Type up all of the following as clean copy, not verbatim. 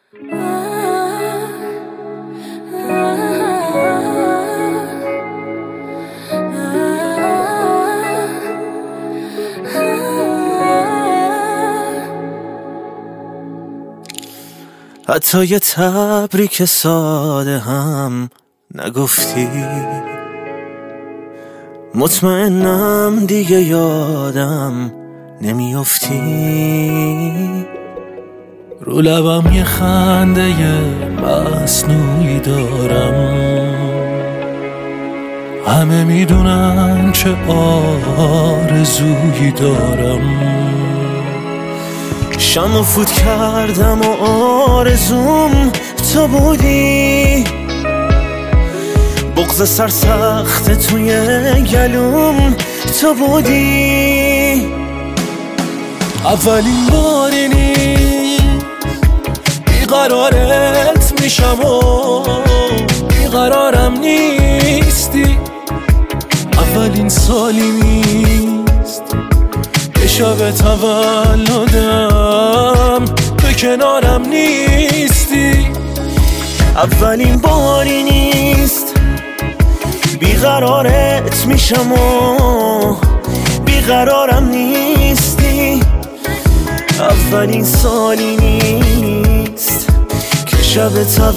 حتی یه تبریک ساده هم نگفتی، مطمئنم دیگه یادم نمیافتی. رو لبم یه خنده مصنوعی دارم، همه میدونن چه آرزویی دارم. شمع فوت کردم و آرزوم تو بودی، بغض سرسخت توی گلوم تو بودی. اولین باری نیست بیقرارت میشم و بیقرارم نیستی. اولین سالی نیست به شب تولدم به کنارم نیستی. اولین باری نیست بیقرارت میشم و بیقرارم نیستی. اولین سالی نیست که شب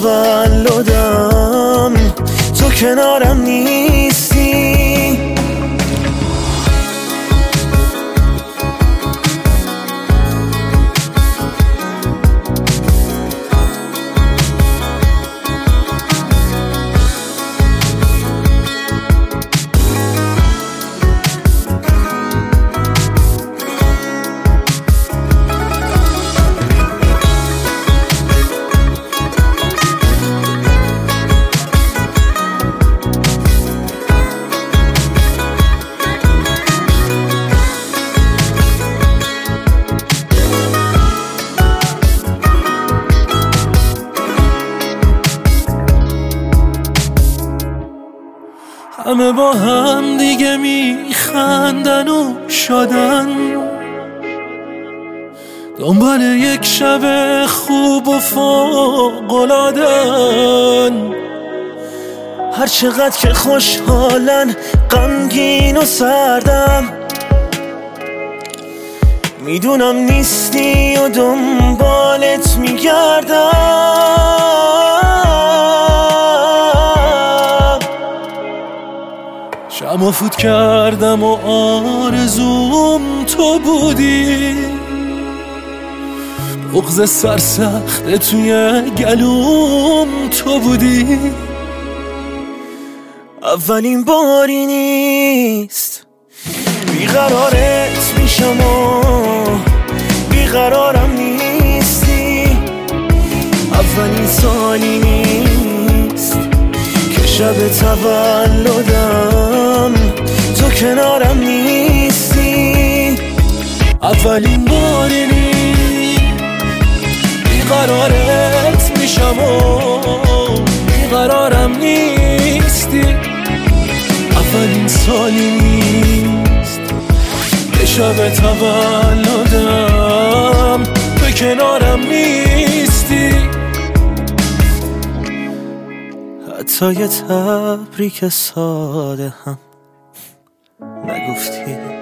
تولدم تو کنارم نیستی. همه با هم دیگه میخندن و شادن، دنبال یک شب خوب و فوق‌العاده‌ن. هر چقدر که خوشحالن غمگین و سردم، میدونم نیستی و دنبالت میگردم. شمع فوت کردم و آرزوم تو بودی، بغض سرسخت توی گلوم تو بودی. اولین باری نیست بیقرارت میشم و بیقرارم نیستی. اولین سالی نیست که شب تولدم تو کنارم نیستی. اولین باری نیست بیقرارت میشم و بیقرارم نیستی. اولین سالی نیست که شب تولدم به کنارم نیستی. حتی یه تبریک ساده هم نگفتی.